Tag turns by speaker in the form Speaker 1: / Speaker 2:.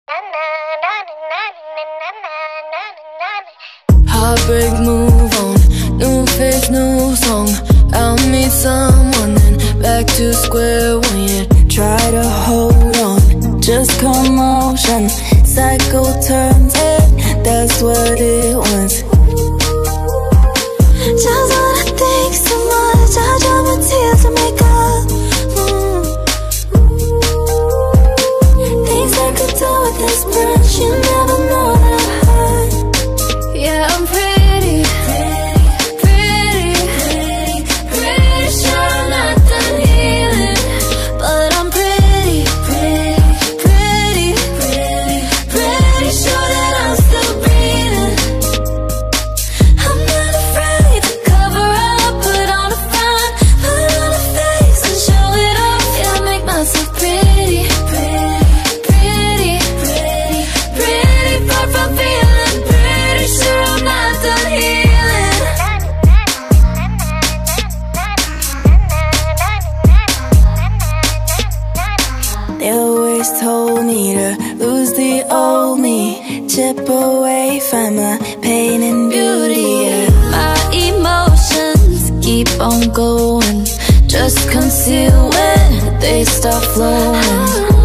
Speaker 1: Heartbreak, move on. New face, new song. I'll meet someone and back to square one. Yeah, try to hold on, just commotion. Cycle turns, that's what it was.
Speaker 2: Just wanna think so much. I dry my tears to make up. Things I could do with this brush, you never know that I hurt.
Speaker 1: Yeah, I'm pretty sure I'm not done healing, but I'm pretty sure that I'm still breathing.
Speaker 2: I'm not afraid to cover up, put on a front, put on a face and show it off.
Speaker 1: Yeah, I make myself pretty, far from feeling pretty sure I'm not done healing.
Speaker 2: They always told me to lose the old me, chip away from my pain and beauty. Yeah.
Speaker 1: My emotions keep on going, just conceal when they start flowing.